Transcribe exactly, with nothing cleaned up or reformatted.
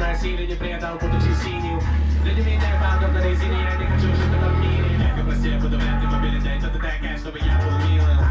насилие не предал, будучи синим. Люди меня подобно резине, я не хочу жить в этом мире. Как и прости, я буду вряд ли мобилен, да и тот и такая, чтобы я был милым.